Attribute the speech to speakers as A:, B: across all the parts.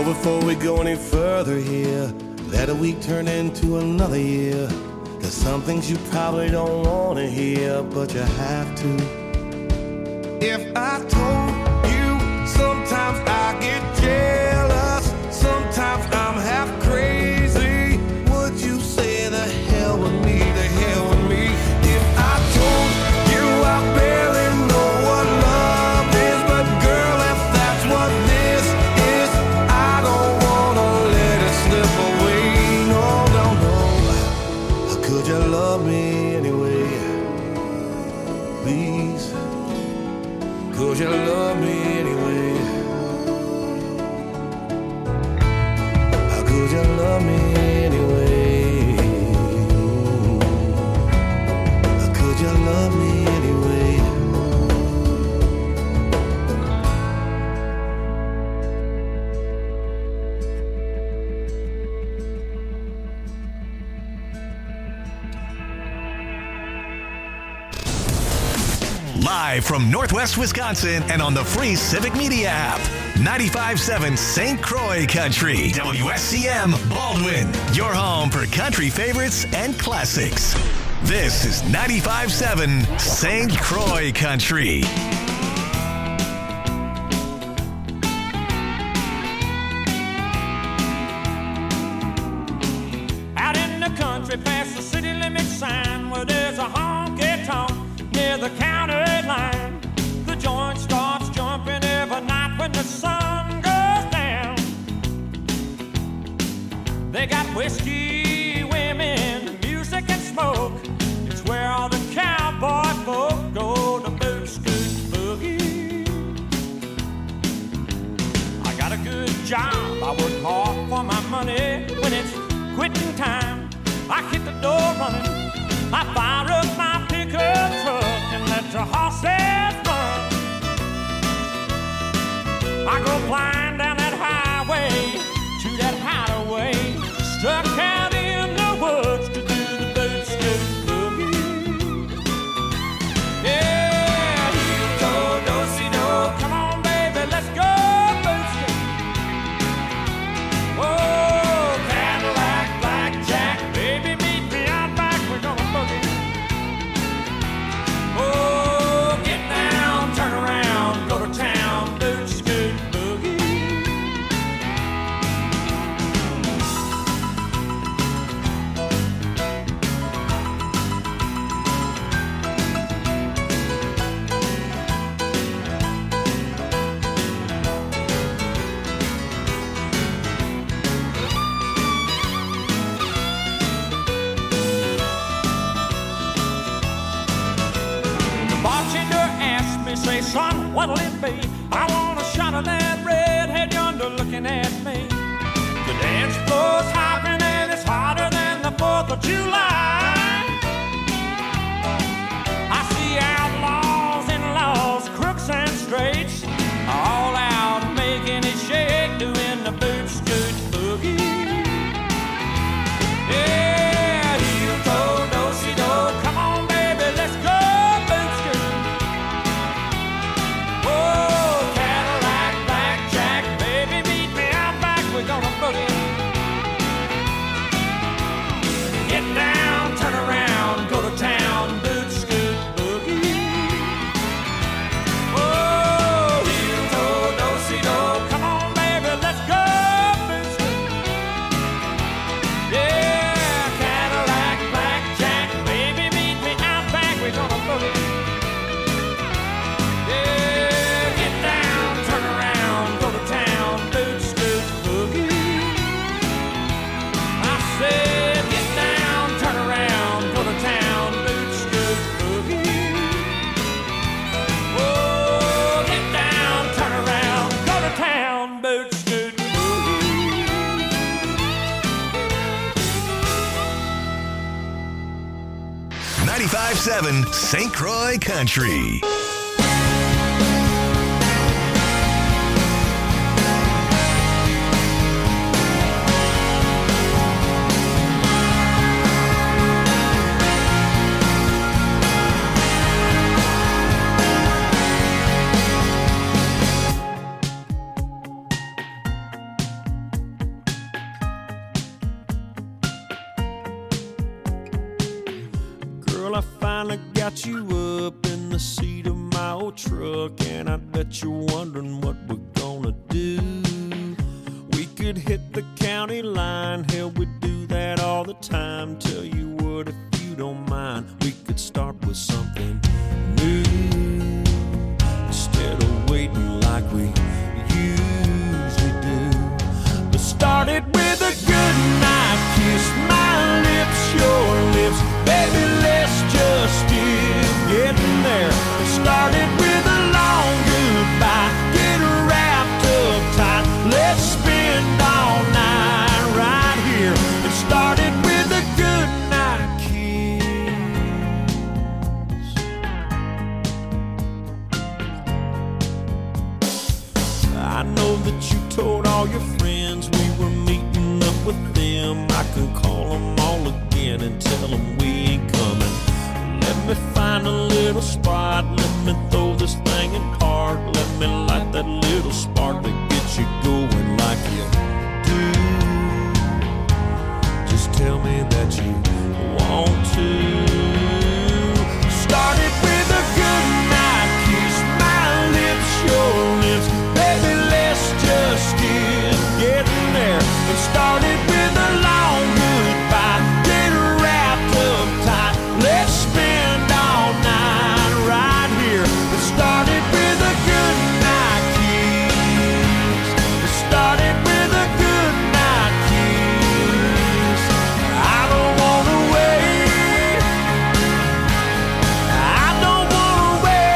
A: before we go any further here, let a week turn into another year. There's some things you probably don't want to hear, but you have to. If I told you, sometimes I get jealous, sometimes I'm half crazy, would you say the hell with me, the hell with me? If I told you I barely know what love is, but girl, if that's what this is, I don't wanna let it slip away. No, no, no. Could you love me anyway? Please. Could you love me anyway? How could you love me anyway? How could you love me anyway?
B: Live from Northwest Wisconsin and on the free Civic Media app. 95.7 St. Croix Country. WSCM Baldwin. Your home for country favorites and classics. This is 95.7 St. Croix Country.
C: Out in the country past the city limit sign where there's a honky-tonk near the county line. The joint starts jumping every night when the sun goes down. They got whiskey, women, music and smoke. It's where all the cowboy folk go to boot, scoot, boogie. I got a good job, I work hard for my money. When it's quitting time, I hit the door running. I fire up my pickup truck and let the horses run. I go flying down that highway to that hideaway, stuck out in the woods to do the boot scoot boogie. Yeah, heel toe, do-si-do, come on baby, let's go boot scoot. Oh, Cadillac, blackjack, baby, meet me out back, we're gonna boogie. Oh, get down, turn around, go to town, boot scoot boogie. The bartender asked me, say, son, what'll it be? I want a shot of that redhead yonder looking at me. The dance floor's hopping and it's hotter than the 4th of July. I see outlaws, in-laws, crooks and straights, all out making it shake, doing the boot scoot boogie. Yeah, heel toe, do-si-do, come on baby, let's go boot scoot. Oh, Cadillac, blackjack, baby, meet me out back, we're gonna boogie. Get down, turn around, go to town, boot scoot boogie. Oh, heel toe, do-si-do, come on baby, let's go boot scoot. Yeah, Cadillac, blackjack, baby, meet me out back, we're gonna boogie. Yeah, get down, turn around, go to town, boot scoot boogie. I said, get down, turn around, go to town, boot scoot boogie. Oh, get down, turn around, go to town, boot scoot boogie.
B: 95.7 St. Croix Country.
C: old truck, and I bet you're wondering what we're gonna do. We could hit the county line, hell, we do that all the time. Tell you what, if you don't mind, we could start with something new instead of waiting like we usually do. Let's start it with a good night kiss, my lips, your lips, baby, let's just get getting there. Let's start it with a long goodbye, get wrapped up tight, let's spend all night right here. It started with a good night kiss. I know that you told all your friends we were meeting up with them. I can call them all again and tell them we ain't coming. Let me find a little spot, let me throw this thing in park, let me light that little spark that gets you going like you do. Just tell me that you want to. Start it with a good night kiss, my lips, your lips, baby, let's just get getting there. It started with a long goodbye, get wrapped up tight, let's spend all night right here. It started with a good night kiss. It started with a good night kiss. I don't wanna wait. I don't wanna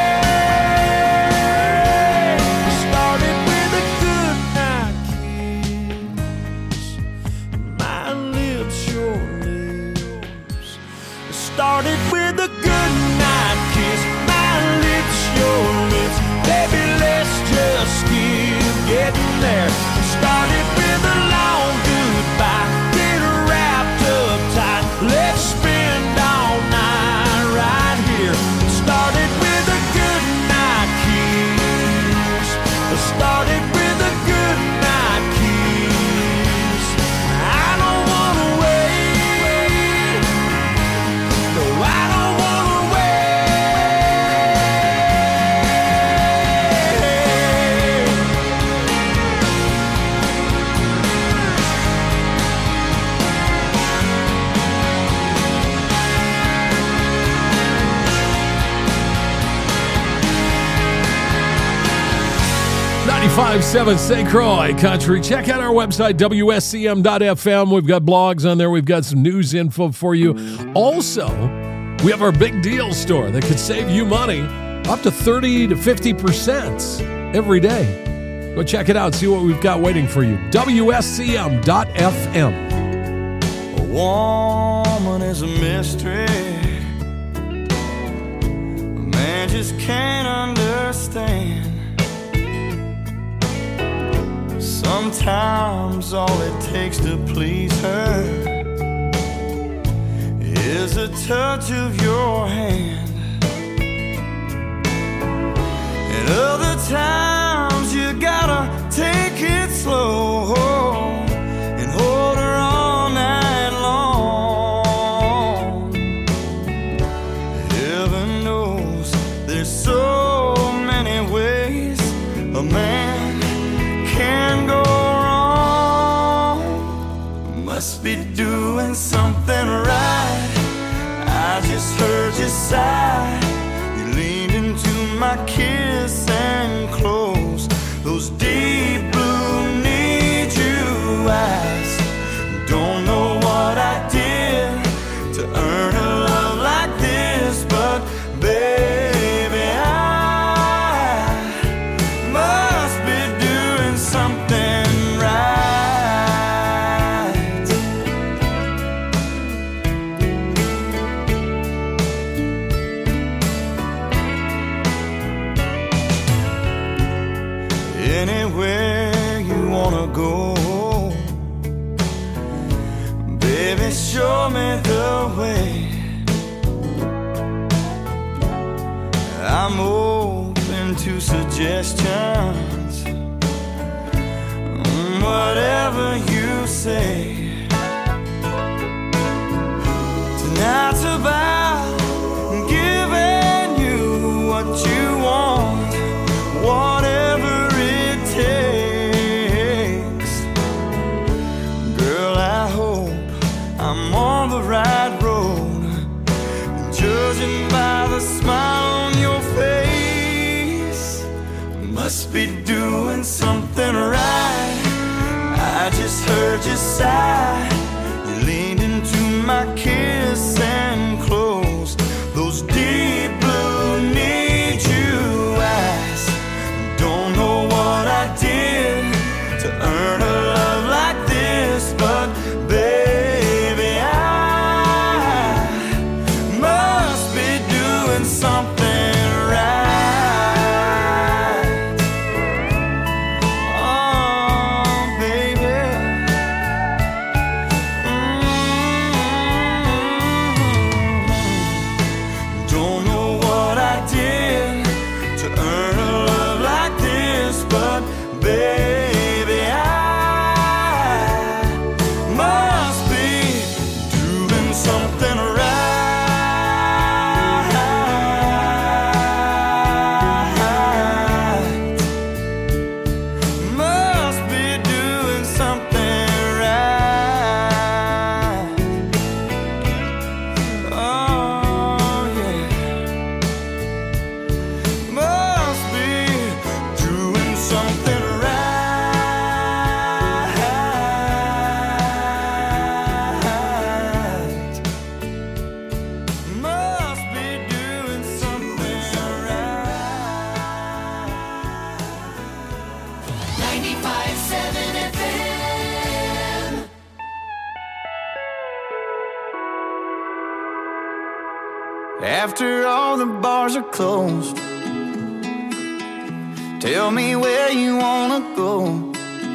C: wait. It started with a good night kiss. My lips, your lips. It started with a good night kiss. My lips, your lips. Baby, let's just keep getting there. It started with a long goodbye, get wrapped up tight, let's spend all night right here. It started with a good night kiss. It started with a good night kiss. I don't wanna wait. No, I don't wanna wait.
D: 95.7 St. Croix Country. Check out our website, WSCM.FM. We've got blogs on there. We've got some news info for you. Also, we have our big deal store that could save you money up to 30 to 50% every day. Go check it out. See what we've got waiting for you. WSCM.FM.
A: A woman is a mystery. A man just can't understand. Sometimes all it takes to please her is a touch of your hand. And other times you gotta take it slow and hold her all night long. Heaven knows there's so many ways a man can go wrong. Must be doing something right. I just heard you sigh. You leaned into my kiss and closed those deep blue need you eyes. Don't know what I did to earn a love like this, but baby, I must be doing something right. Anywhere you wanna go, baby, show me the way. I'm open to suggestions, whatever you say. Tonight's about giving you what you want.
E: must be doing something right. I just heard you sigh. You leaned into my kiss and closed those deep blue need you eyes. Don't know what I did to earn a love like this, but baby, I must be doing something right. Oh, baby. Don't know what I did to earn a love like this, but baby, I must be doing something right. Must be doing something right. Oh, yeah. Must be doing something right. Must be doing something right.
F: 95.7 FM.
E: After all the bars are closed, tell me where you wanna go.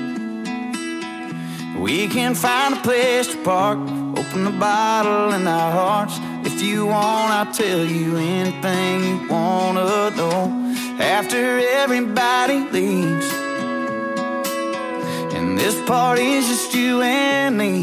E: We can find a place to park, open a bottle in our hearts. If you want, I'll tell you anything you wanna know. After everybody leaves, and this party's just you and me,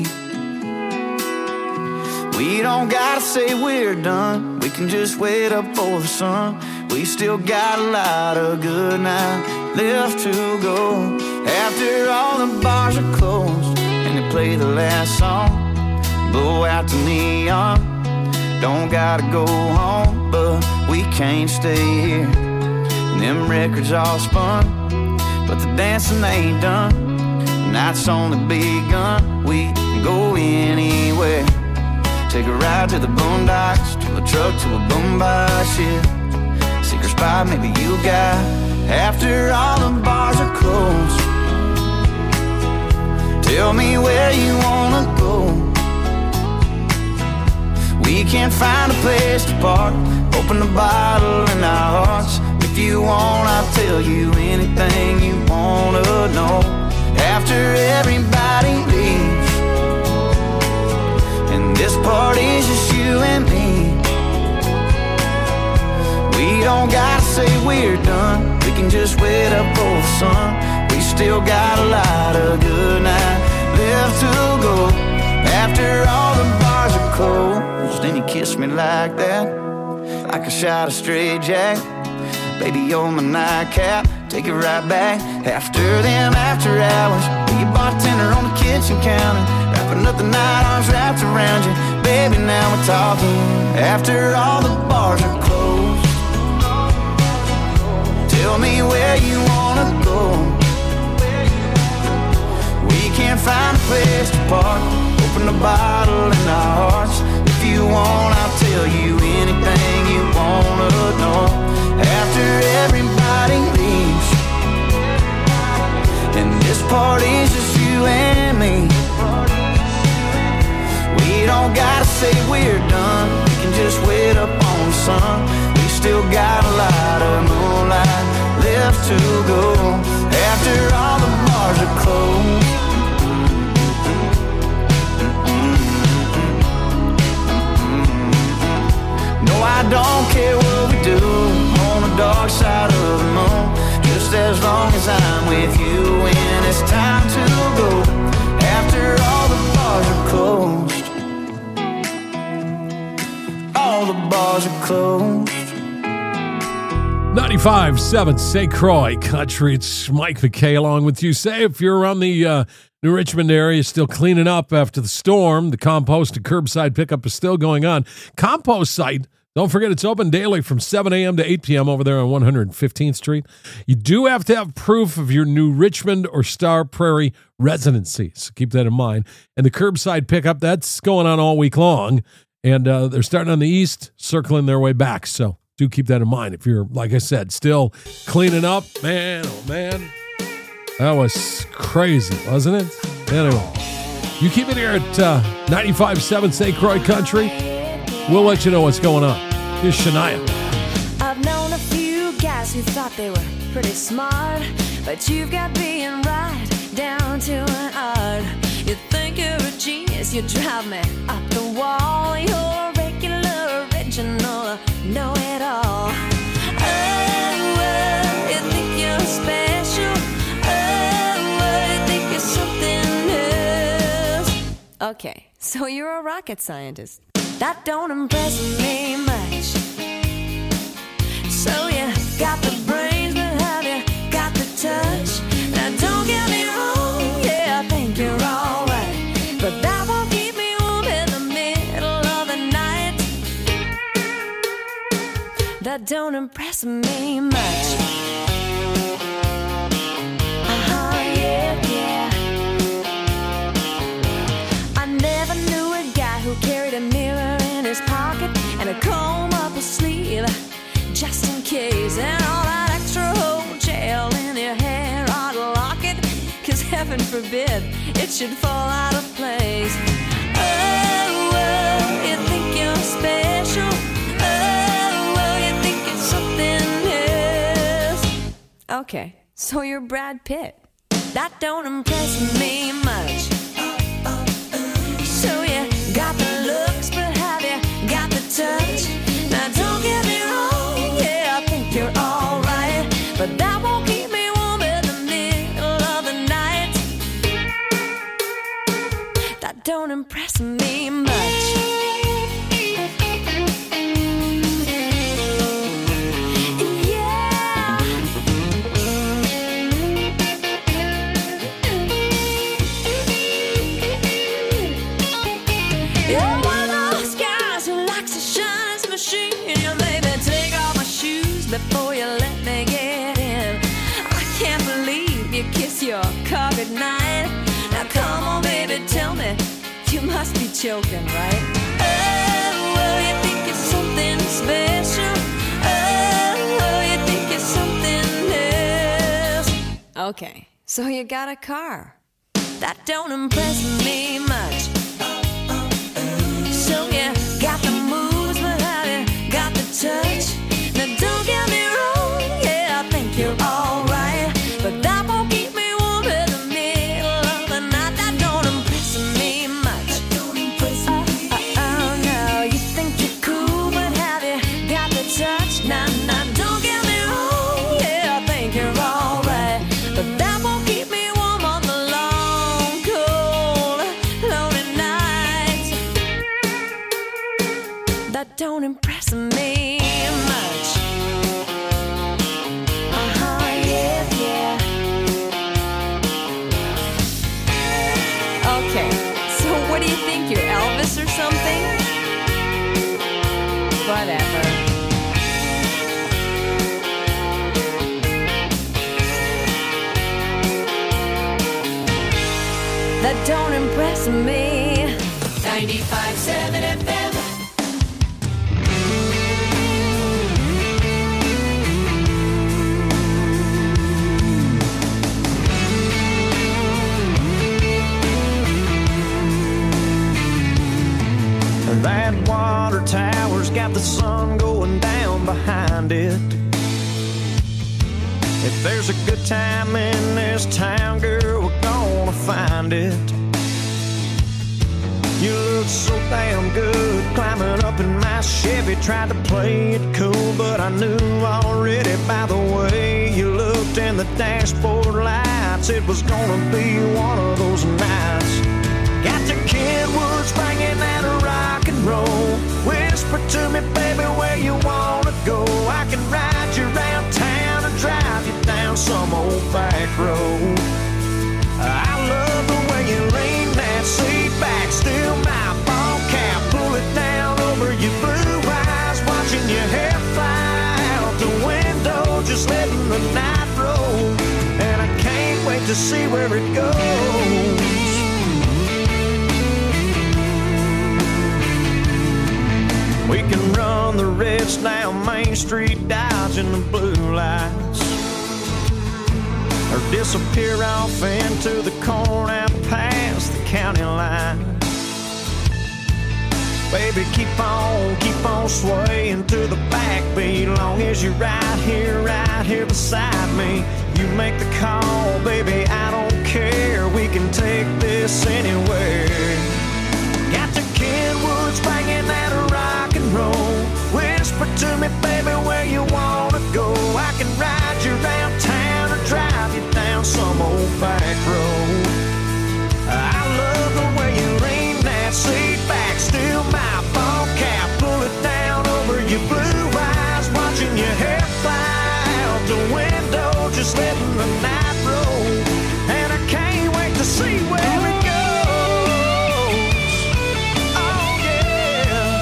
E: we don't gotta say we're done. We can just wait up for the sun. We still got a lot of good night left to go. After all the bars are closed and they play the last song, blow out the neon. Don't gotta go home, but we can't stay here. And them records all spun, but the dancing ain't done. The night's only begun. We can go anywhere. Take a ride to the boondocks, to a truck, to a boombox, yeah. Secret spot maybe you got. After all the bars are closed, tell me where you wanna go. We can find a place to park, open a bottle in our hearts. If you want, I'll tell you anything you wanna know. After everybody leaves, and this party's just you and me, we don't gotta say we're done. We can just wait up for the sun. We still got a lot of good night left to go. After all the bars are closed, then you kiss me like that, like a shot of straight jack. Baby, you're my nightcap, take it right back. After them after hours, be a bartender on the kitchen counter, wrapping up the night, arms wrapped around you. Baby, now we're talking. After all the bars are closed, tell me where you wanna go. We can't find a place to park, open a bottle in our hearts. If you want, I'll tell you anything you wanna know. After everybody leaves, and this party's just you and me, we don't gotta say we're done. We can just wait up on the sun. We still got a lot of moonlight left to go. After all the bars are closed, no, I don't care what we do on the dark side of the moon, just as long as I'm with you when it's time to go. After all the bars are closed, all the bars are closed.
D: 95.7 St. Croix Country. It's Mike McKay along with you. Say, if you're around the New Richmond area, still cleaning up after the storm, the compost and curbside pickup is still going on. Compost site Don't forget, it's open daily from 7 a.m. to 8 p.m. over there on 115th Street. You do have to have proof of your New Richmond or Star Prairie residency, so keep that in mind. And the curbside pickup, that's going on all week long. And they're starting on the east, circling their way back. So do keep that in mind. If you're, like I said, still cleaning up, man, oh man, that was crazy, wasn't it? Anyway, you keep it here at 95.7 St. Croix Country. We'll let you know what's going on. Here's Shania.
G: I've known a few guys who thought they were pretty smart, but you've got being right down to an art. You think you're a genius, you drive me up the wall. You're a regular, original, know-it-all. Oh, you think you're special. Oh, you think you're something else. Okay, so you're a rocket scientist. That don't impress me much. So you got the brains, but have you got the touch? Now don't get me wrong, yeah, I think you're alright, but that won't keep me warm in the middle of the night. That don't impress me much. Yeah. I never knew a guy who carried a mirror in his pocket and a comb up his sleeve, just in case, and all that extra whole gel in your hair ought to lock it, 'cause heaven forbid it should fall out of place. Oh, you think you're special. Oh, you think it's something else. Okay, so you're Brad Pitt. That don't impress me much. So you got the looks, but have you got the touch? Now don't get me wrong, yeah, I think you're alright, but that won't keep me warm in the middle of the night. That don't impress me much. You're one of those guys who likes to shine his machine. You maybe take off my shoes before you let me get in. I can't believe you kiss your car goodnight. Now come on, baby, tell me, you must be joking, right? Oh, well, you think it's something special. Oh, you think it's something else. Okay, so you got a car. That don't impress me much. So you got the moves, but have you got the touch? Now don't get me wrong, yeah, I think you're alright, but that won't keep me warm in the middle of the night. That don't impress me much. That don't impress me. Oh, no, you think you're cool, but have you got the touch? Nah, don't get me wrong, yeah, I think you're alright, but that won't keep me warm on the long, cold, lonely nights. That don't impress me much. Yeah. Okay, so what do you think, you're Elvis or something? Whatever. That don't impress me.
F: 95.7 FM.
E: That water tower's got the sun going down behind it. If there's a good time in this town, girl, we're gonna find it. You look so damn good climbing up in my Chevy. Tried to play it cool, but I knew already by the way you looked in the dashboard lights, it was gonna be one of those nights. Got the Kenwoods banging that rock and roll. Whisper to me, baby, where you wanna go. I can ride you around town and drive you down some old back road. I love the way you lean that seat back, still my ball cap, pull it down over your blue eyes, watch the night road, and I can't wait to see where it goes. We can run the reds down Main Street, dodging the blue lights, or disappear off into the corn out past the county line. Baby, keep on swaying to the backbeat, long as you're right here beside me. You make the call, baby, I don't care. We can take this anywhere. Got the Kenwoods banging that rock and roll. Whisper to me, baby, where you wanna go. I can ride you around town or drive you down some old back road. I love the way you lean that seat back, still my ball cap, pull it down over your blue eyes, watching your hair fly out the window, just letting the night roll, and I can't wait to see where it goes. Oh yeah.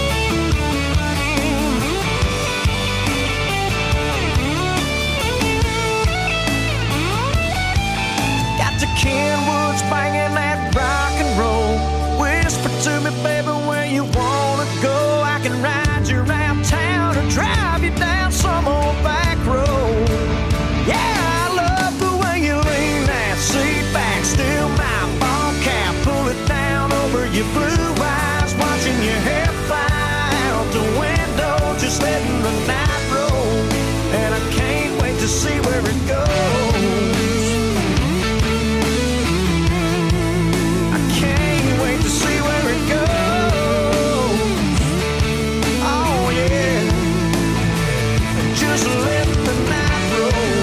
E: Got the Kenwoods banging that rock and roll. Whisper to me, baby, where you wanna go. I can ride you around town or drive you down some old back road. Yeah, I love the way you lean that seat back, still my ball cap, pull it down over your blue eyes, watching your hair fly out the window, just letting the night roll, and I can't wait to see where it goes. To see where it goes. Oh yeah. Just let the night roll.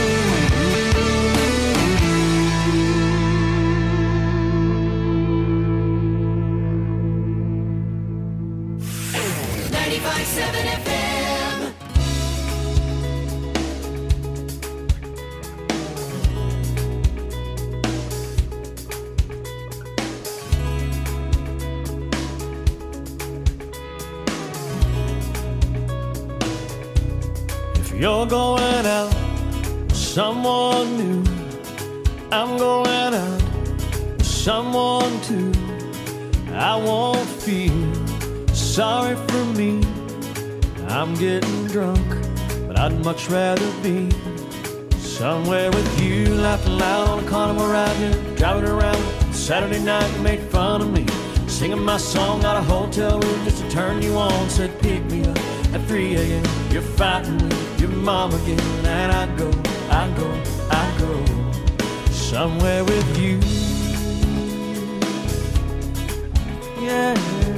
F: FM.
E: You're going out with someone new. I'm going out with someone too. I won't feel sorry for me. I'm getting drunk, but I'd much rather be somewhere with you, laughing loud on a carnival ride here, driving around Saturday night. You made fun of me, singing my song out of a hotel room just to turn you on. Said pick me up at 3 a.m. You're fighting with your mom again, and I go somewhere with you. Yeah,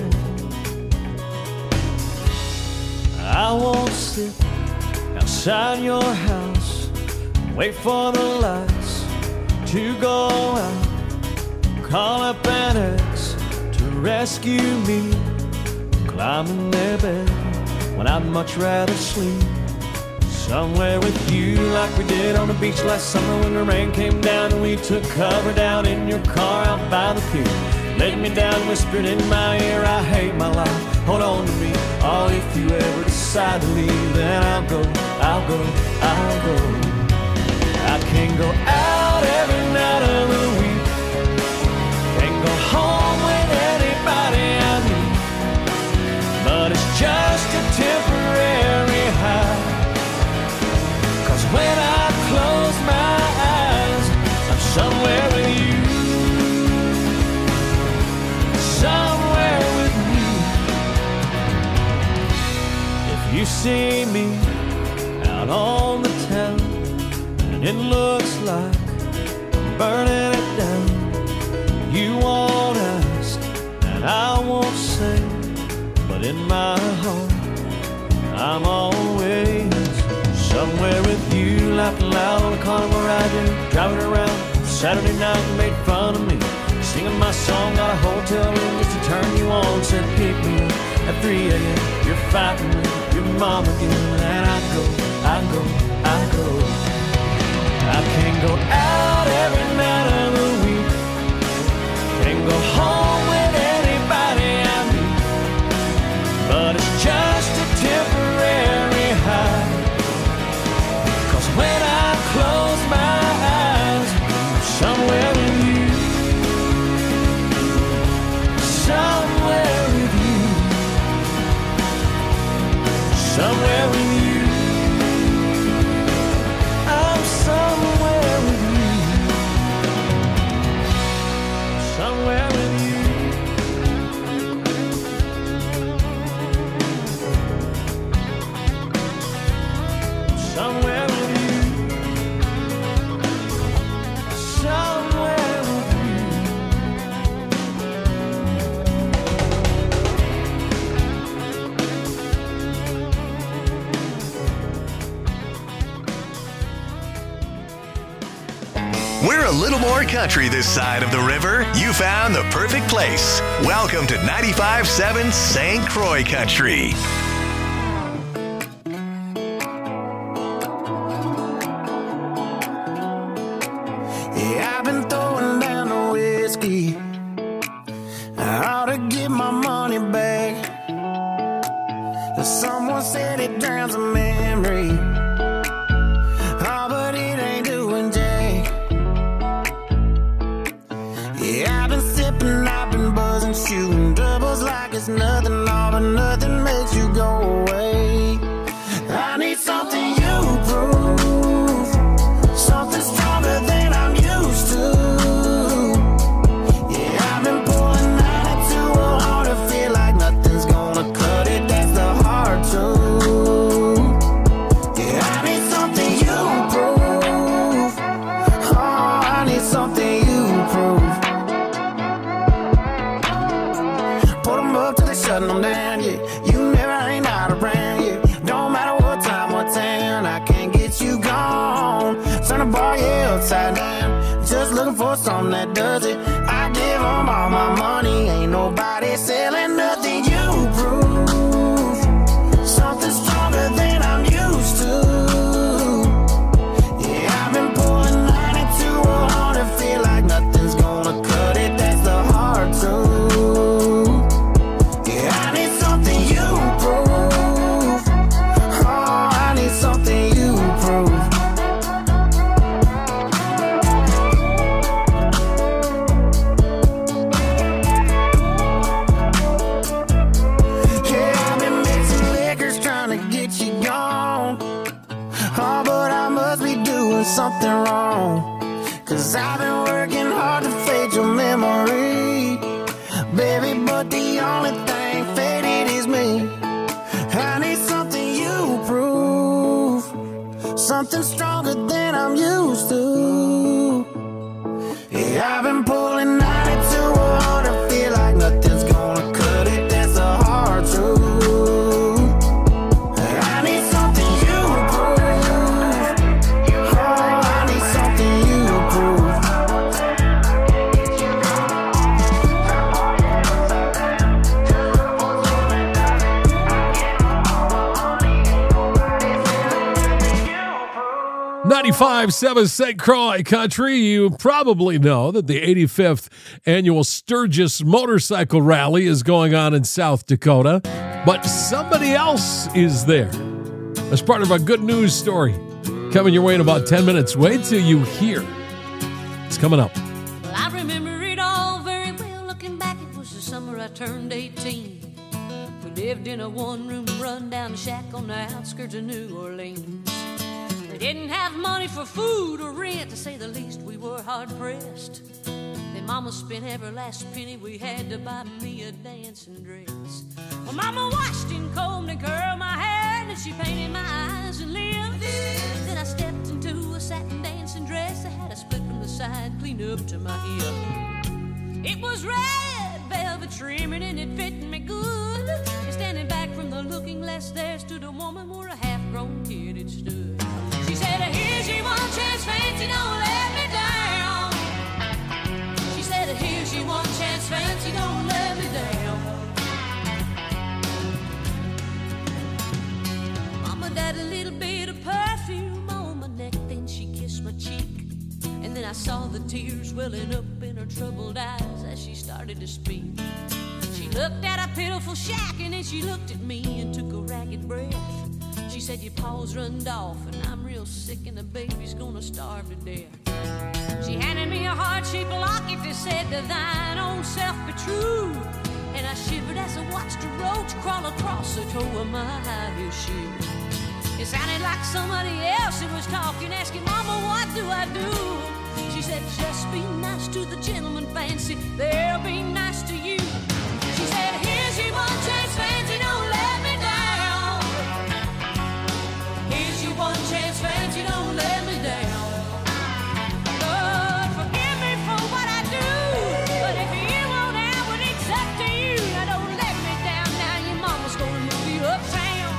E: I won't sit outside your house, wait for the lights to go out, call up an ex to rescue me, climb in their bed when I'd much rather sleep somewhere with you, like we did on the beach last summer when the rain came down and we took cover down in your car out by the pier. Laid me down, whispered in my ear, I hate my life, hold on to me. Oh, if you ever decide to leave, then I'll go. I can't go out every night of the week, can't go home with anybody I meet, but it's just a temporary high. Cause when I close my eyes, I'm somewhere with you. Somewhere with you. If you see me out on the town and it looks like I'm burning it down, you won't ask and I won't say, but in my heart I'm always somewhere with you, laughing loud on a carnival ride, driving around Saturday night and made fun of me, singing my song out of a hotel room just to turn you on. Said pick me up at 3 a.m. You're fighting with your mom again, and I go. I can't go out every night of the week, can't go home with anybody I meet, but it's just a temporary high. Cause when
A: somewhere with you. I'm somewhere with you. Somewhere with you. Somewhere with you. Somewhere with you.
B: We're a little more country this side of the river. You found the perfect place. Welcome to 95.7 St. Croix Country.
E: Yeah, I've been throwing down the whiskey. I ought to get my money back. Someone said it drowns a memory. Oh, but it ain't doing jack. Yeah, I've been sipping, I've been buzzing, shooting doubles like it's nothing. All but nothing makes you go away. I need something you prove, something stronger than I'm used to. Yeah, I've been pulling 92 hard to feel like nothing's gonna cut it. That's the hard truth. Yeah, I need something you prove. Oh, I need something you prove. Put them up till they shutting them down, yeah. You never ain't out around, yeah. Don't matter what time or town, I can't get you gone. Turn the bar, yeah, upside down. Just looking for something that does it. I give them all my money. Ain't nobody selling nothing. You prove something stronger than I'm used to. Yeah, I've been pulling 92 hard to feel like nothing's gonna cut it. That's the hard truth. Yeah, I need something you prove. Oh, I need something you prove. Yeah, I've been mixing liquors trying to get you gone. Oh, but I must be doing something wrong. 'Cause I've been working hard to fade your memory, baby, but the only thing faded is me. I need something you prove, something stronger than I'm used to. Yeah, I've been pulling 92 hard to feel like nothing's gonna cut it. That's a hard truth. I need something you prove. Oh, I need something you prove.
D: .95.7 St. Croix Country. You probably know that the 85th annual Sturgis Motorcycle Rally is going on in South Dakota, but somebody else is there as part of a good news story coming your way in about 10 minutes. Wait till you hear. It's coming up.
H: Well, I remember it all very well. Looking back, it was the summer I turned 18. We lived in a one-room run-down shack on the outskirts of New Orleans. We didn't have money for food or rent, to say the least. We were hard-pressed. Then Mama spent every last penny we had to buy me a dancing dress. Well, Mama washed and combed and curled my hair, and she painted my eyes and lips. Then I stepped into a satin dancing dress that had a split from the side clean up to my hip. It was red velvet trimming and it fit me good. And standing back from the looking glass, there stood a woman where a half-grown kid had stood. She said, "Here's your one chance, fancy, don't let me down." She said, "Here's your one chance, fancy, don't let me down." Mama died a little bit of perfume on my neck, then she kissed my cheek. And then I saw the tears welling up in her troubled eyes as she started to speak. She looked at a pitiful shack and then she looked at me and took a ragged breath. She said, "Your paws runned off and I'm real sick and the baby's gonna starve to death." She handed me a heart-shaped locket that said, "To thine own self be true." and I shivered as I watched a roach crawl across the toe of my high heel shoe. It sounded like somebody else that was talking, asking, Mama, what do I do? She said, just be nice to the gentleman, Fancy, they'll be nice to you. She said, here's your one chance, Fancy, don't let me down. Here's your one chance, Fancy, don't let me down. Lord, forgive me for what I do, but if you want out, well, it's up to you. Now don't let me down, now your mama's gonna move you uptown.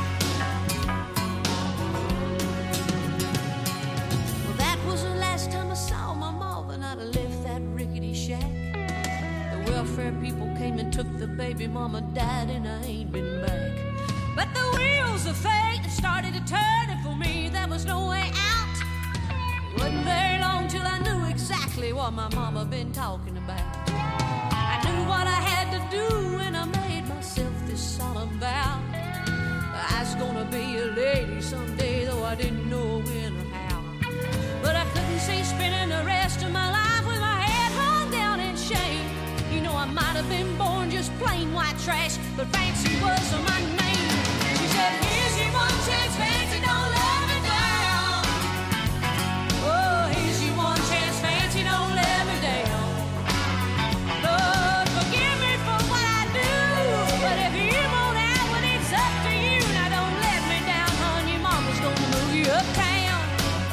H: Well, that was the last time I saw my mama, and I left that rickety shack. The welfare people came and took the baby, mama died, and I ain't been back. But the wheels of fate started to turn, and for me there was no way out. It wasn't very long till I knew exactly what my mama been talking about. I knew what I had to do, and I made myself this solemn vow. I was gonna be a lady someday, though I didn't know when or how. But I couldn't see spending the rest of my life with my head hung down in shame. You know, I might have been born just plain white trash, but Fancy was my name. She said, here's your one chance, Fancy, don't let me down. Oh, here's your one chance, Fancy, don't let me down. Lord, forgive me for what I do, but if you want out, well, it's up to you. Now don't let me down, hon, your mama's gonna move you uptown.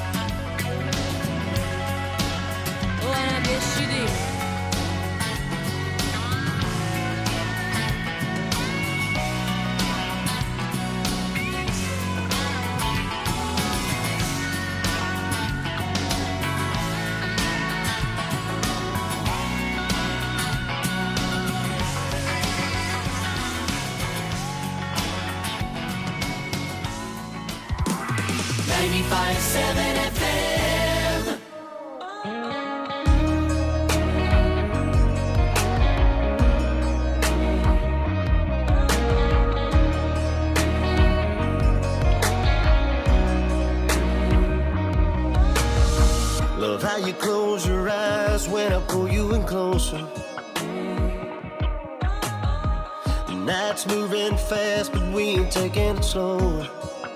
H: Oh, and I guess she did.
F: 95.7 FM.
E: Love how you close your eyes when I pull you in closer. The night's moving fast, but we ain't taking it slow.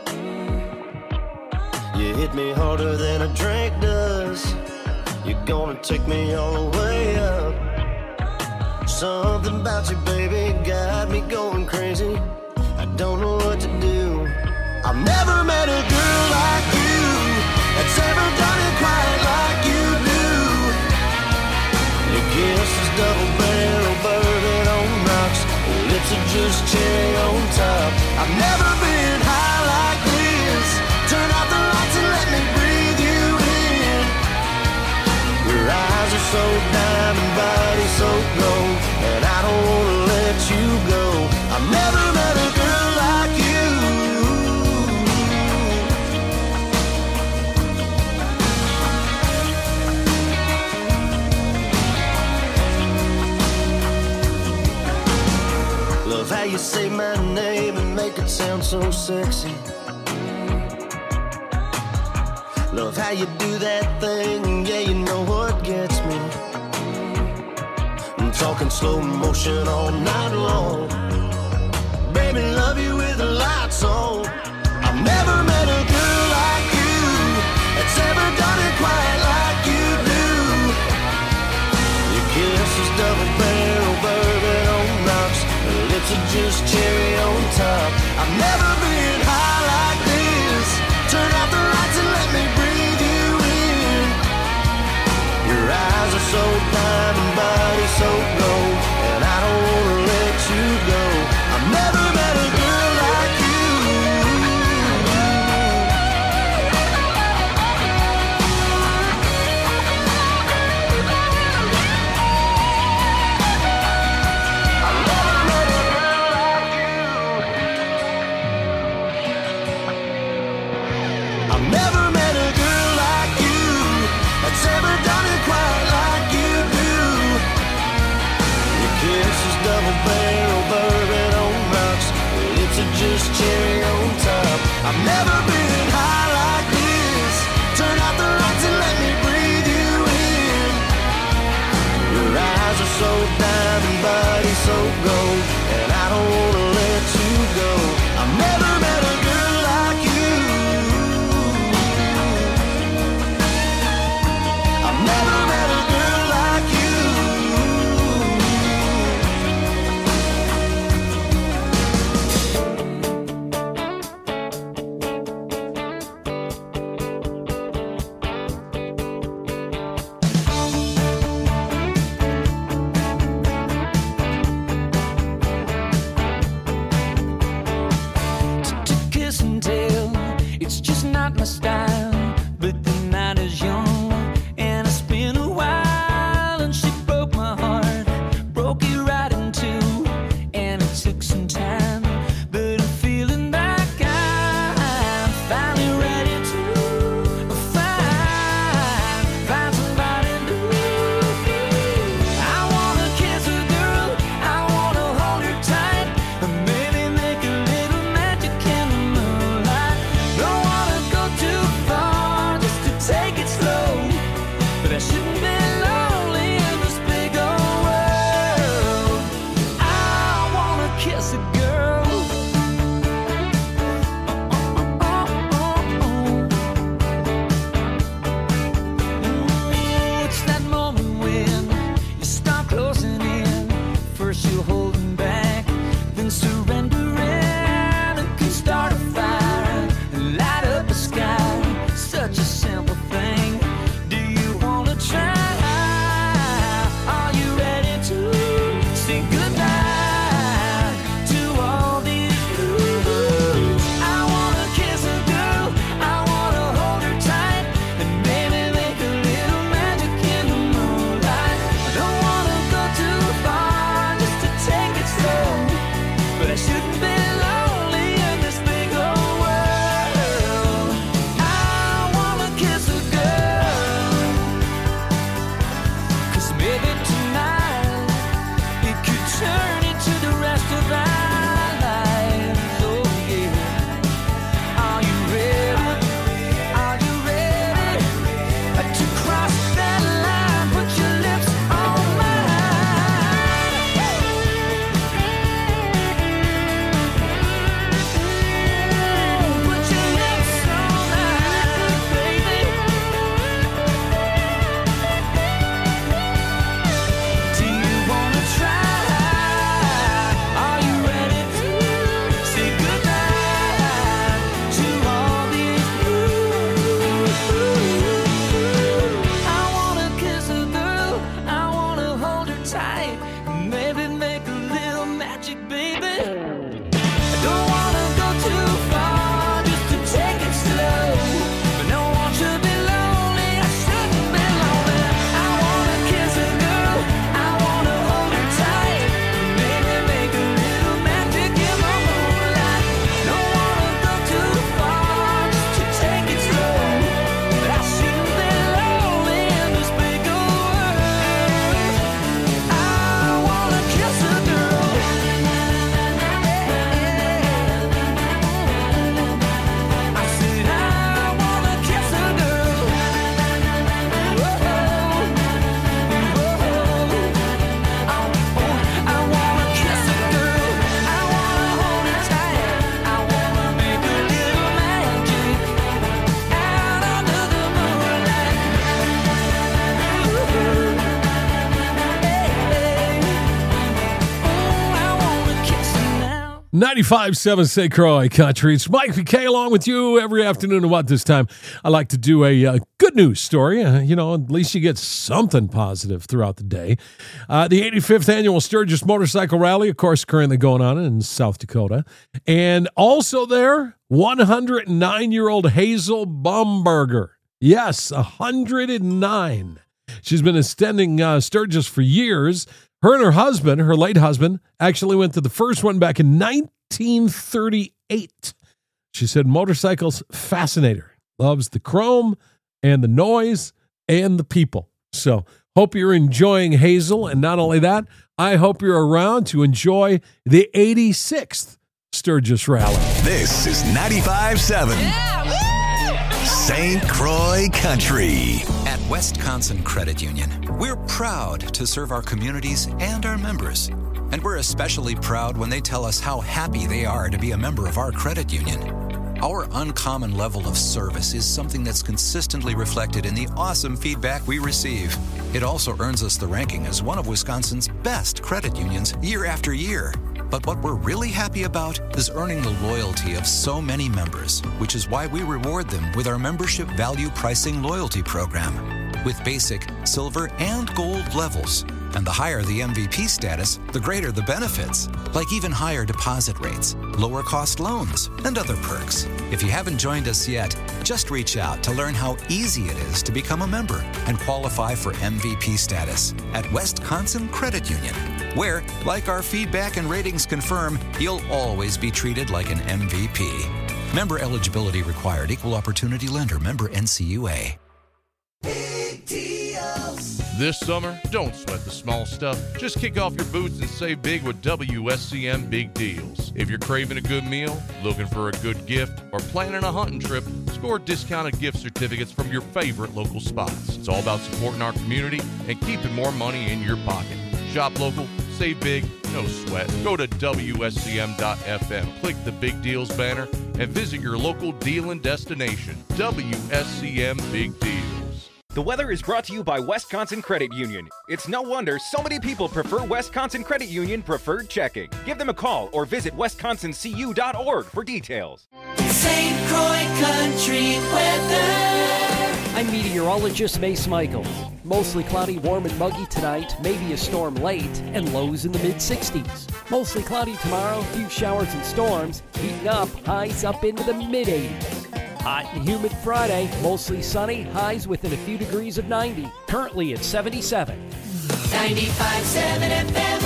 E: You hit me harder than a drink does. You're gonna take me all the way up. Something about you, baby, got me going crazy. I don't know what to do. I've never met a girl like you that's ever done it quite like you do. Your kiss is double barrel bourbon on rocks. Your lips are just cherry on top. I've never been high like this. Turn out the lights and let me breathe you in. Your eyes are so diamond, body so gold, and I don't wanna let you go. I've never met a girl like you. Love how you say my name and make it sound so sexy. Love how you do that thing, yeah, you know what gets me. I'm talking slow motion all night long. Baby, love you with the lights on. I've never met a girl like you that's ever done it quite like you do. Your kiss is double barrel bourbon on rocks. Your lips are just cherry on top. I've never been high like this. Turn out the lights and let me breathe you in. Your eyes are so diamond, body so gold, and I don't wanna let you go. I've never met a girl like you. I've never met a girl like you. I've never met a girl like you that's ever done it quite like you do. Your kiss is double barrel bourbon on rocks. Your lips are just cherry on top. I've never been high like this. Turn out the lights and let me breathe you in. Your eyes are so diamond, body so gold, take it slow. But I shouldn't be lonely in this big old world. I wanna kiss a girl. It's that moment when you start closing in. First you're holding back, then surrendering. It can start a fire and light up the sky. Such a simple thing. Do you wanna try? Are you ready to say goodbye to all these blues? I wanna kiss a girl, I wanna hold her tight, and maybe make a little magic in the moonlight. I don't wanna go too far just to take it slow, but I shouldn't be lonely in this big old world. I wanna kiss a girl, 'cause maybe tonight it could turn into the rest of our lives. Oh yeah. Are you ready? Are you ready to cross that line? Put your lips on mine. Put your lips on mine, baby. Do you wanna try? Are you ready to say goodbye to all these blues? I wanna kiss a girl, I wanna hold her tight, maybe make a little magic, baby. I don't wanna go too far just to take it slow, but no one should be lonely. I shouldn't be lonely. I wanna kiss a girl, I wanna hold her tight, maybe make a little magic in the moonlight. Don't wanna go too far just to take it slow, but I shouldn't be lonely in this big old world. I wanna kiss a girl. I said I wanna kiss a girl. I wanna kiss a girl. I wanna hold her tight. I wanna make a little magic out under the moonlight. I wanna kiss her now.
D: 95.7 St. Croix Country. It's Mike McKay along with you every afternoon. About this time, I like to do a good news story. At least you get something positive throughout the day. The 85th Annual Sturgis Motorcycle Rally, of course, currently going on in South Dakota. And also there, 109-year-old Hazel Baumberger. Yes, 109. She's been extending Sturgis for years. Her and her husband, her late husband, actually went to the first one back in 1938. She said motorcycles fascinate her. Loves the chrome and the noise and the people. So hope you're enjoying Hazel. And not only that, I hope you're around to enjoy the 86th Sturgis Rally.
B: This is 95.7 St. Croix Country.
I: At Wisconsin Credit Union, we're proud to serve our communities and our members. And we're especially proud when they tell us how happy they are to be a member of our credit union. Our uncommon level of service is something that's consistently reflected in the awesome feedback we receive. It also earns us the ranking as one of Wisconsin's best credit unions year after year. But what we're really happy about is earning the loyalty of so many members, which is why we reward them with our membership value pricing loyalty program. With basic, silver, and gold levels. And the higher the MVP status, the greater the benefits, like even higher deposit rates, lower cost loans, and other perks. If you haven't joined us yet, just reach out to learn how easy it is to become a member and qualify for MVP status at Wisconsin Credit Union, where, like our feedback and ratings confirm, you'll always be treated like an MVP. Member eligibility required. Equal opportunity lender. Member NCUA.
J: This summer, don't sweat the small stuff. Just kick off your boots and save big with WSCM Big Deals. If you're craving a good meal, looking for a good gift, or planning a hunting trip, score discounted gift certificates from your favorite local spots. It's all about supporting our community and keeping more money in your pocket. Shop local, save big, no sweat. Go to WSCM.FM, click the Big Deals banner, and visit your local dealing destination. WSCM Big Deals.
K: The weather is brought to you by Wisconsin Credit Union. It's no wonder so many people prefer Wisconsin Credit Union Preferred Checking. Give them a call or visit wisconsincu.org for details.
F: St. Croix Country Weather.
L: I'm meteorologist Mace Michaels. Mostly cloudy, warm and muggy tonight, maybe a storm late, and lows in the mid-60s. Mostly cloudy tomorrow, few showers and storms, heating up, highs up into the mid-80s. Hot and humid Friday, mostly sunny, highs within a few degrees of 90. Currently at 77.
F: 95.7 FM.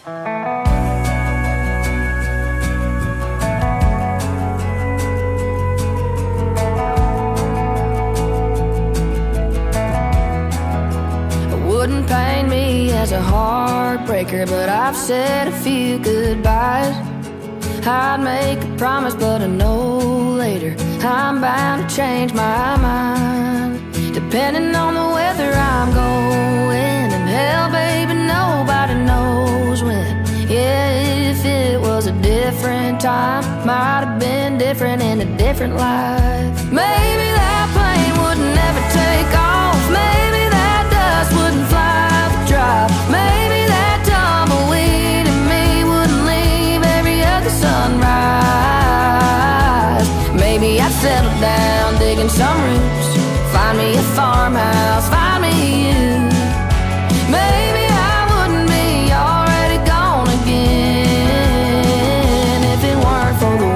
G: Wouldn't pain me as a heartbreaker, but I've said a few goodbyes. I'd make a promise, but I know later I'm bound to change my mind. Depending on the weather I'm going, and hell, baby, nobody knows when. Yeah, if it was a different time, might have been different in a different life. Maybe that plane would never take off. Maybe that dust wouldn't fly the drop. Maybe that tumbleweed in me wouldn't leave every other sunrise. Maybe I'd settle down digging some roots, find me a farmhouse, find me you. Maybe I wouldn't be already gone again if it weren't for the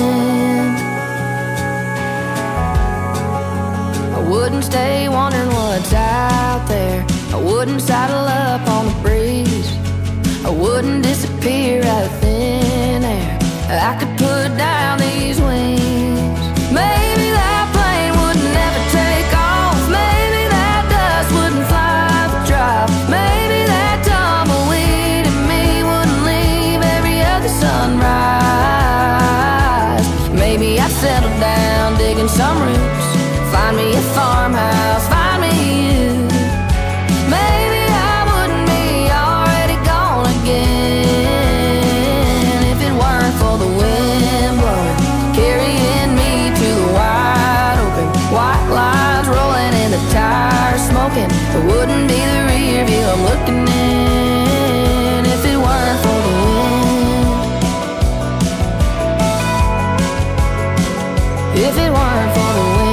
G: wind. I wouldn't stay wondering what's out there. I wouldn't saddle up on the breeze. I wouldn't disappear out of thin air. I could put down these wings. Maybe that plane would never take off. Maybe that dust wouldn't fly the drop. Maybe that tumbleweed in me wouldn't leave every other sunrise. Maybe I'd settle down digging some roots, find me a farmhouse, find me you. Maybe I wouldn't be already gone again if it weren't for the wind blowing, carrying me to the wide open. White lines rolling and the tires smoking. It wouldn't be the rear view I'm looking in if it weren't for the wind. If it weren't for the wind.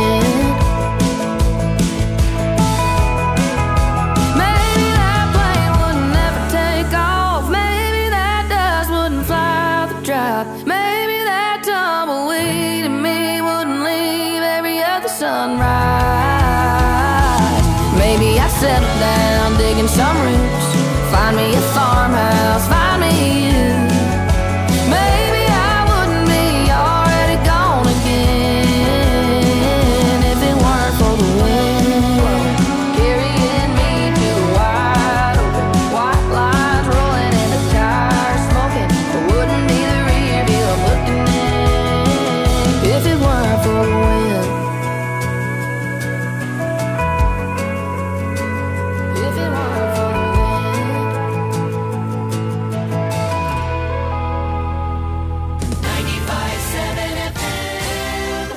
G: Maybe that plane would never take off. Maybe that dust wouldn't fly the drop. Maybe that tumbleweed in me wouldn't leave every other sunrise. Maybe I'd settle down digging some roots, find me a farmhouse, find me you. Maybe I wouldn't be already gone again if it weren't for the wind carrying me to the wide open. White lines rolling and the tires smoking. It wouldn't be the rear view I'm looking in if it weren't for the wind. If it weren't for the wind.
F: 95.7 FM.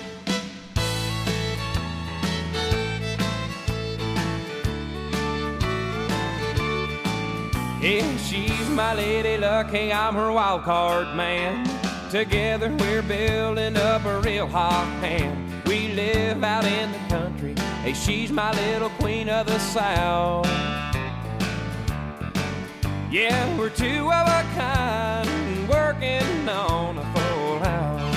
C: Yeah, she's my lady luck, hey, I'm her wild card man. Together we're building up a real hot hand. We live out in the country, hey, she's my little queen of the South. Yeah, we're two of a kind, working on a full house.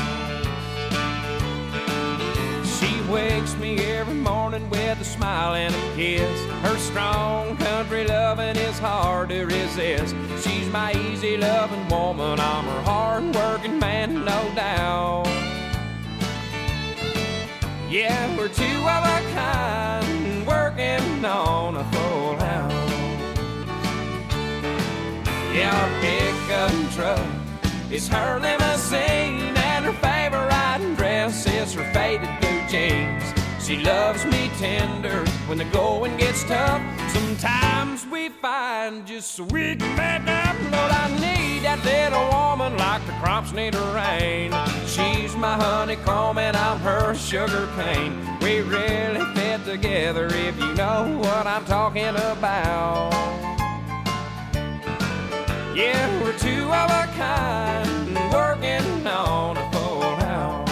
C: She wakes me every morning with a smile and a kiss. Her strong country loving is hard to resist. She's my easy loving woman, I'm her hard working man, no doubt. Yeah, we're two of a kind, working on a full house. Yeah, our pickup truck is her limousine, and her favorite riding dress is miss her faded blue jeans. She loves me tender when the going gets tough. Sometimes we find just so we can back up. Lord, I need that little woman like the crops need a rain. She's my honeycomb and I'm her sugar cane. We really fit together if you know what I'm talking about. Yeah, we're two of a kind, working on a full house.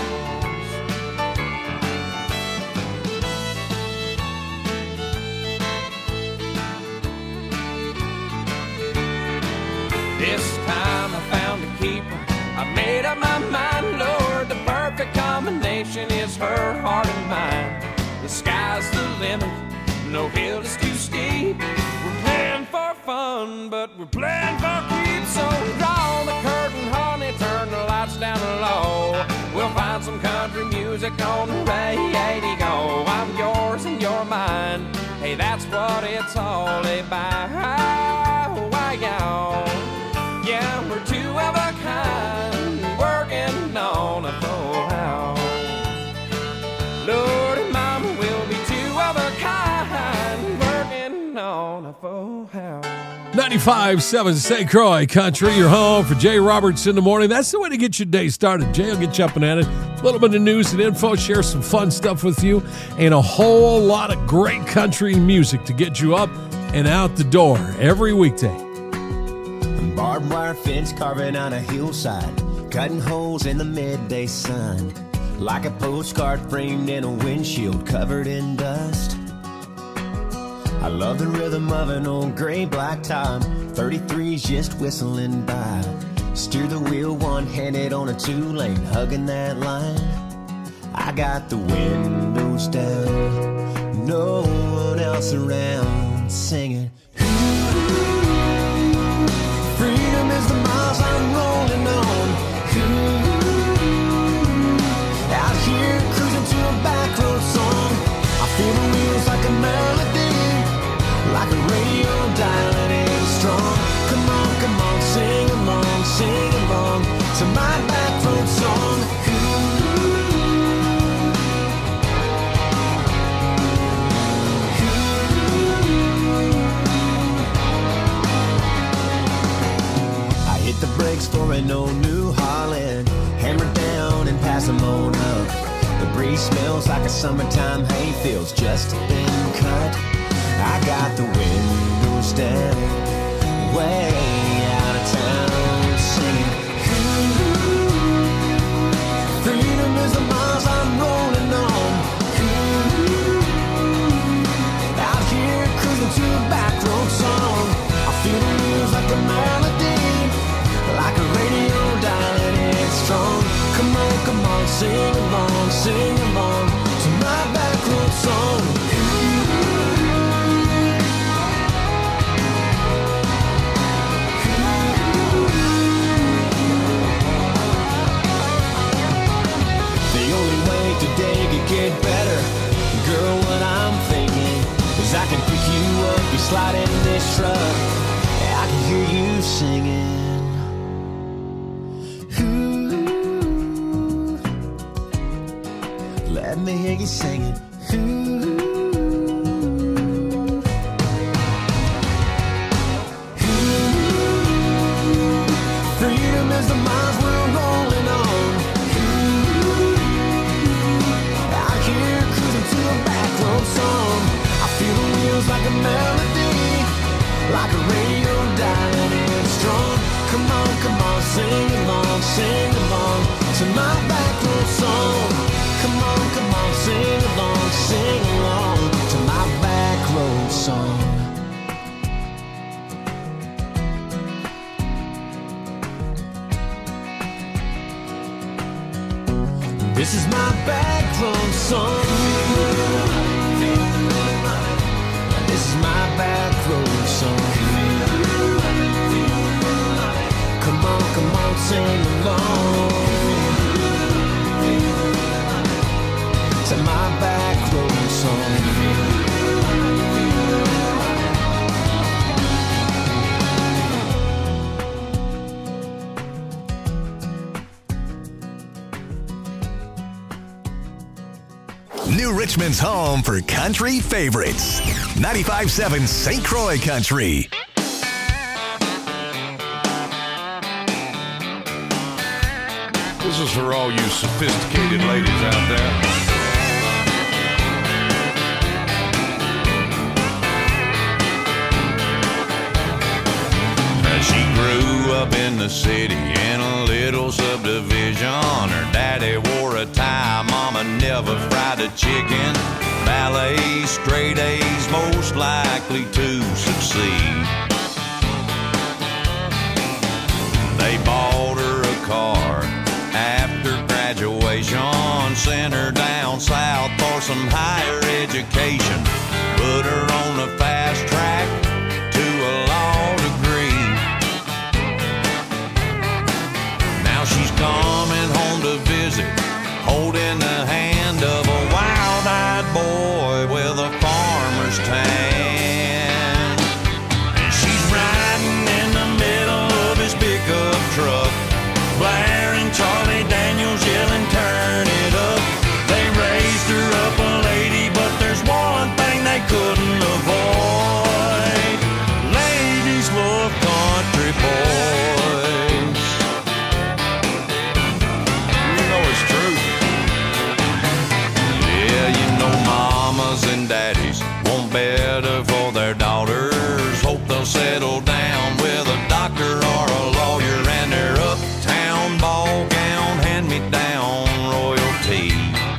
C: This time I found a keeper. I made up my mind, Lord, the perfect combination is her heart and mine. The sky's the limit, no hill is too steep. We're playing for fun, but we're playing for keeps. So draw the curtain, honey, turn the lights down low. We'll find some country music on the radio. I'm yours and you're mine. Hey, that's what it's all about. Why, y'all? Yeah, we're two of a kind, working on a full house. Lord and Mama will be two of a kind, working on a full house.
D: 95.7 St. Croix Country, your home for Jay Roberts in the morning. That's the way to get your day started. Jay will get you up and at it. A little bit of news and info, share some fun stuff with you, and a whole lot of great country music to get you up and out the door every weekday.
M: Barbed wire fence carving on a hillside, cutting holes in the midday sun, like a postcard framed in a windshield covered in dust. I love the rhythm of an old gray black top, 33's just whistling by. Steer the wheel one-handed on a two-lane, hugging that line. I got the windows down, no one else around, singing. Freedom is the miles I'm rolling on. Out here cruising to a back road song. I feel the wheels like a melody, like a radio dialing in strong. Come on, sing along to my back road song. The brakes for an old New Holland, hammer down and pass them on up. The breeze smells like a summertime hayfield's just been cut. I got the windows down, way out of town, singing. Freedom is the miles I'm rolling on. Out here cruising to a back road song. I feel the wheels like a melody, like a radio dialing in strong. Come on, sing along to my back road song. The only way today could get better, girl, what I'm thinking is I can pick you up, you slide in this truck, I can hear you singing. Let me hear you singing. Freedom is the miles we're rolling on. Out here cruising to a back road song. I feel the wheels like a melody, like a radio dialing in strong. Come on, sing along to my back road song. Come on, sing along to my back road song. This is my back road song. This is my back road song. Come on, sing along to my back road song.
B: Richmond's home for country favorites. 95.7 St. Croix Country.
N: This is for all you sophisticated ladies out there. She grew up in the city in a little subdivision. Her daddy wore a tie, mama never fried a chicken. Ballet, straight A's, most likely to succeed. They bought her a car after graduation, sent her down south for some higher education, put her on the fast track to a law degree. Now she's coming home to visit, holding the hand of a wild-eyed boy with a farmer's tan. And she's riding in the middle of his pickup truck, blaring Charlie Daniels, yelling, turn it up. They raised her up a lady, but there's one thing they couldn't avoid. Ladies love country boys. You know it's true. Yeah, you know mamas and daddies want better for their daughters. Hope they'll settle down with a doctor or a lawyer, and their uptown ball gown hand-me-down royalty.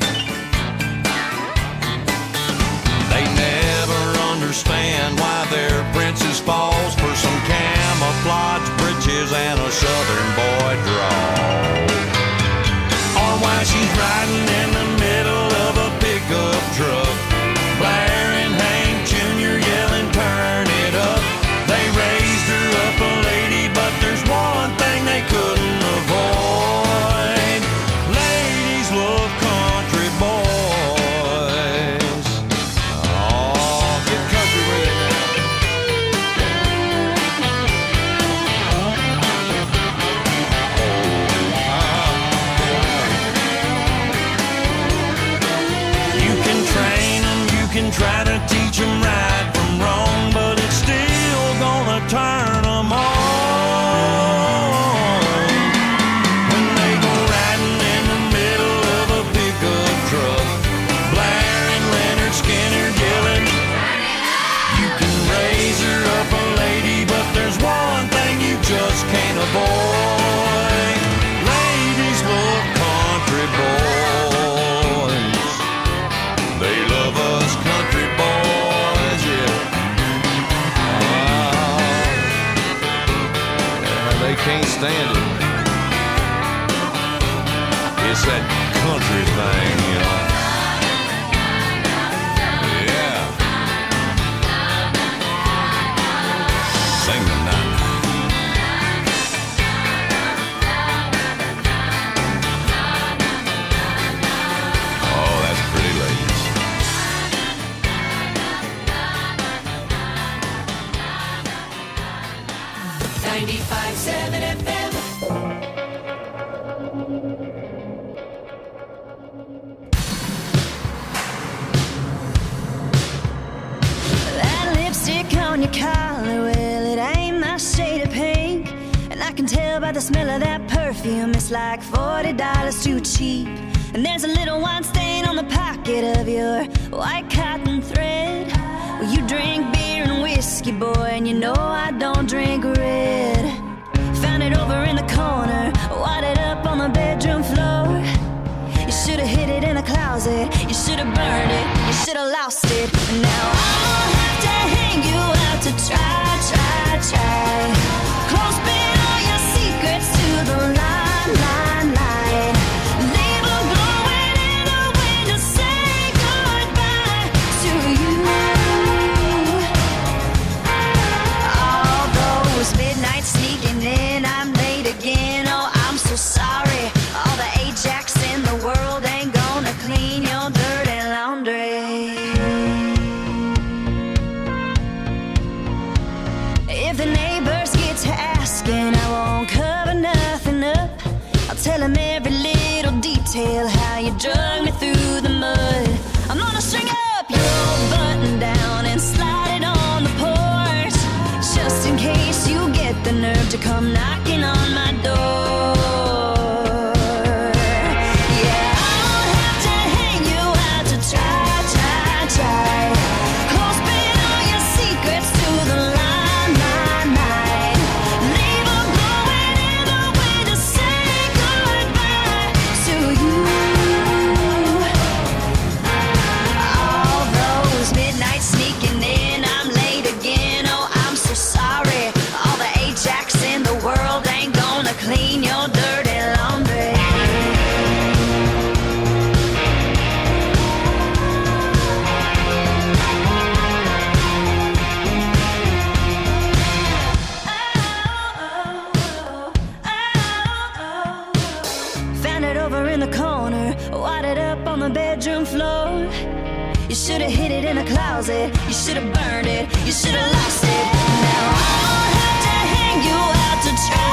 N: They never understand why their princess falls for some camouflage breeches and a southern boy draw, or why she's riding in the middle of a pickup truck, blaring Hank Jr., yelling, turn it up. They raised her up a lady, but there's one thing they couldn't avoid. Ladies love country boys. Oh, get country with it now. You can train them, you can try to teach them right from wrong, but it's still gonna turn them on. When they go riding in the middle of a pickup truck, blaring Leonard Skinner, yelling, you can raise her up a lady, but there's one thing you just can't avoid. Ladies love country boys. They love us country boys, yeah. Yeah, they can't stand it. It's that country thing, you know. Yeah. Sing the night. Oh, that's pretty, ladies.
F: FM.
G: That lipstick on your collar, well, it ain't my shade of pink. And I can tell by the smell of that perfume, it's like $40 too cheap. And there's a little wine stain on the pocket of your white cotton thread. Well, you drink beer and whiskey, boy, and you know I don't drink red. Found it over in the corner, wadded up on the bedroom floor. You should've hid it in the closet, you should've burned it, you should've lost it. And now I'll have to hang you out to try. Close bid all your secrets to the line. Leave a glowing in the wind to say goodbye to you. All those midnights sneaking in, I'm late again, oh I'm so sorry. All the Ajax in the world ain't gonna clean your dirty laundry. If the neighbors get to asking, I won't cover nothing up. I'll tell them every little detail, how you drug me through the mud. I'm gonna button down and slide it on the porch, just in case you get the nerve to come knocking on my door. Yeah, I won't have to hang you out to try. Close spin all your secrets to the line. Leave them going in the way to say goodbye to you. All those midnights sneaking in, I'm late again. Oh, I'm so sorry. All the Ajax in the world ain't gonna clean your dirty laundry. Found it over in the corner, wadded up on the bedroom floor. You should have hid it in a closet, you should have burned it, you should have lost it. Now I'll have to hang you out to try.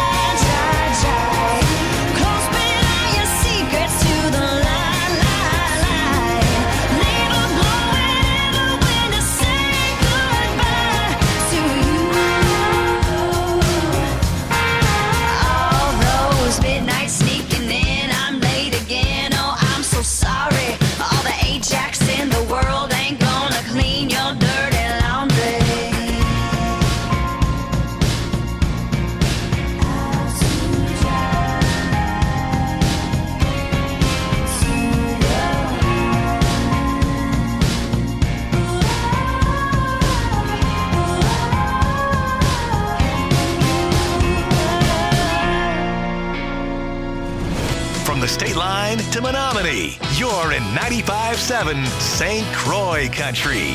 G: Close spin all your secrets to the line. Leave them blowing in the wind to say goodbye to you. All those midnights sneaking in, I'm late again. Oh, I'm so sorry. All the Ajax in the world ain't gonna clean your dirty laundry.
B: From the state line to Menominee, you're in 95.7 St. Croix Country.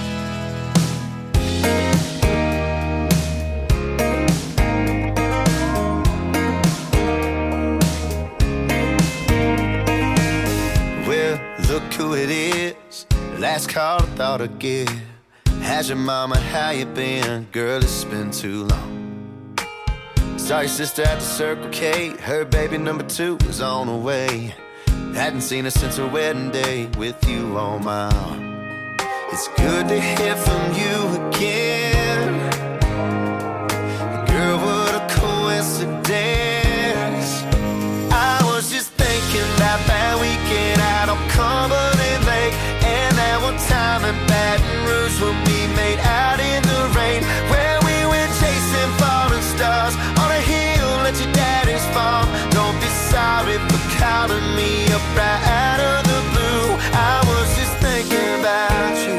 E: Well, look who it is. Last call I thought I'd give. How's your mama? How you been? Girl, it's been too long. Saw your sister at the Circle K. Her baby number 2 was on the way. Hadn't seen her since her wedding day with you on my arm. It's good to hear from you again. Girl, what a coincidence. I was just thinking about that weekend out on Cumberland Lake, and that one time in Baton Rouge when we made out in the rain, where we went chasing falling stars on a hill at your daddy's farm. Don't be sorry for calling me up right out of the blue. I was just thinking about you.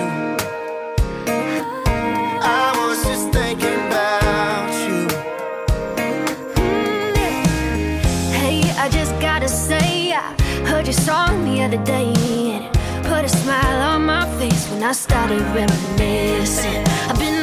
E: I was just thinking about you.
G: Hey, I just gotta say, I heard your song the other day, and it put a smile on my face when I started reminiscing. I've been